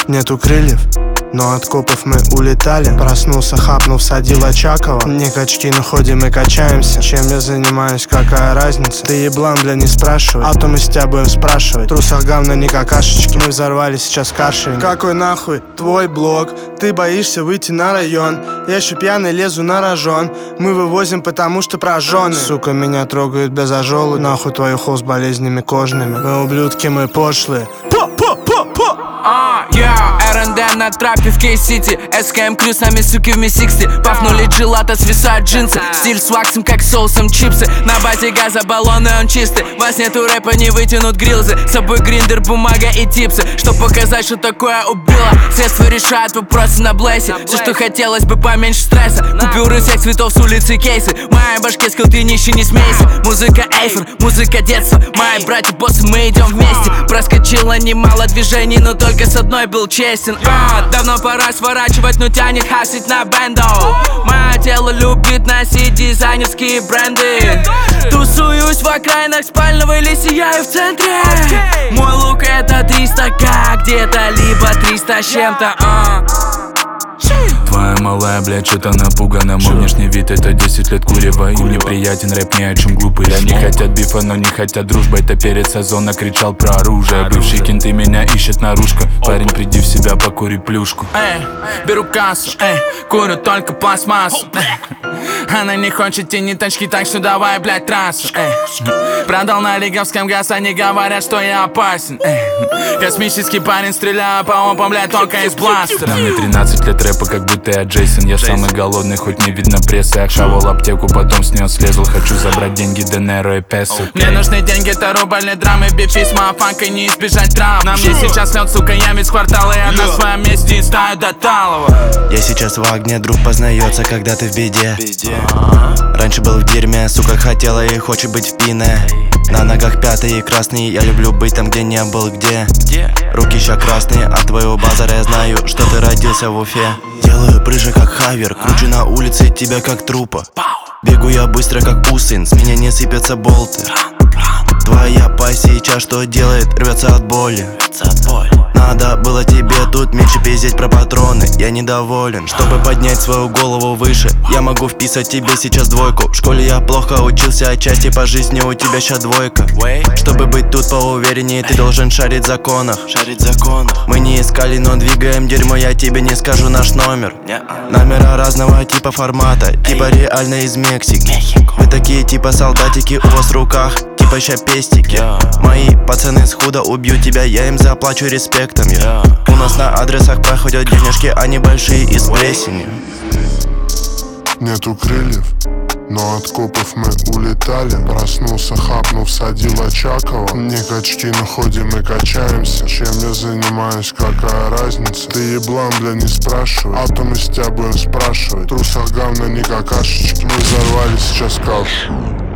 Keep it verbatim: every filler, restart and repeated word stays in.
Нету крыльев, но от копов мы улетали. Проснулся, хапнул, садил Очакова. Не качки, но ходим и качаемся. Чем я занимаюсь, какая разница? Ты еблан, бля, не спрашивай, а то мы с тебя будем спрашивать. В трусах говно не какашечки, мы взорвали сейчас кашей. Какой нахуй твой блог? Ты боишься выйти на район. Я еще пьяный лезу на рожон. Мы вывозим, потому что прожжены. Сука, меня трогают без ожогов. Нахуй твою хол с болезнями кожными. Мы ублюдки, мы пошлые. По-по-по-по. А, я, эр энд ди на трапе в Кей-Сити. эс ка эм крю с нами, суки, в ми-шестьдесят. Пафнули джелато, свисают джинсы. Стиль с ваксом, как соусом чипсы. На базе газа баллоны, он чистый. Вас нету рэпа, не вытянут грилзы. С собой гриндер, бумага и типсы. Чтоб показать, что такое убило. Средства решают вопросы на блэсе. Все, что хотелось бы, поменьше стресса. Купюры всех цветов с улицы кейсы. В моей башке скилл, ты нищий, не смейся. Музыка эйфор, музыка детства. Мои братья, боссы, мы идем вместе. Проскочило немало движений, но только с одной был честен. а, Давно пора сворачивать, но тянет хасить на бендо. Мое тело любит носить дизайнерские бренды. Тусуюсь в окраинах спального или сияю в центре. Мой лук это триста ка где-то, либо триста с чем-то. а. Твоя малая, блядь, что-то напугана. Мой внешний вид это десять лет курева. Им неприятен рэп, ни о чем глупый. Они хотят бифа, но не хотят дружбы. Это перед сезона кричал про оружие. Бывшие кенты меня ищет наружка. Парень, приди в себя, покури плюшку. Эй, беру кассу, эй, курю только пластмассу. Она не хочет тени тачки, так что давай, блядь, трассу. Эй, продал на лиговском газ, они говорят, что я опасен. Эй, космический парень, стреляю по опам, блядь, только из бластера. Мне тринадцать лет рэпа, как будто я Джейсон. Я самый голодный, хоть не видно прессы. Я хавал аптеку, потом с нее слезал. Хочу забрать деньги, денеро и песо. Мне нужны деньги, это рубль, не драмы. Бифис, мафанка, не избежать травм. На мне сейчас лед, сука, я весь квартал. И я на своем месте и стаю до талого. Я сейчас в огне, друг познается, когда ты в беде. Раньше был в дерьме, сука, хотела и хочет быть в пине. На ногах пятые и красные, я люблю быть там, где не был, где. Руки ща красные, от твоего базара я знаю, что ты родился в Уфе. Делаю прыжи как хавер, кручу на улице тебя как трупа. Бегу я быстро как Усейн, с меня не сыпятся болты. Твоя пасть сейчас что делает, рвется от боли. Надо было тебе тут меньше пиздеть про патроны. Я недоволен, чтобы поднять свою голову выше. Я могу вписать тебе сейчас двойку. В школе я плохо учился, отчасти по жизни у тебя ща двойка. Чтобы быть тут поувереннее, ты должен шарить в законах. Мы не искали, но двигаем дерьмо, я тебе не скажу наш номер. Номера разного типа формата, типа реально из Мексики. Вы такие типа солдатики, у вас в руках типа ща пестики. Мои пацаны с худа убьют тебя, я им заплачу респектом. yeah. У нас на адресах проходят денежки, они большие и с плесенью. Нету крыльев, но от копов мы улетали. Проснулся, хапнул, садил Очакова. Не качки, но ходим и качаемся. Чем я занимаюсь, какая разница? Ты еблан, бля, не спрашивай, а то мы с тебя будем спрашивать. В трусах говно не какашечки, мы взорвали сейчас кашу.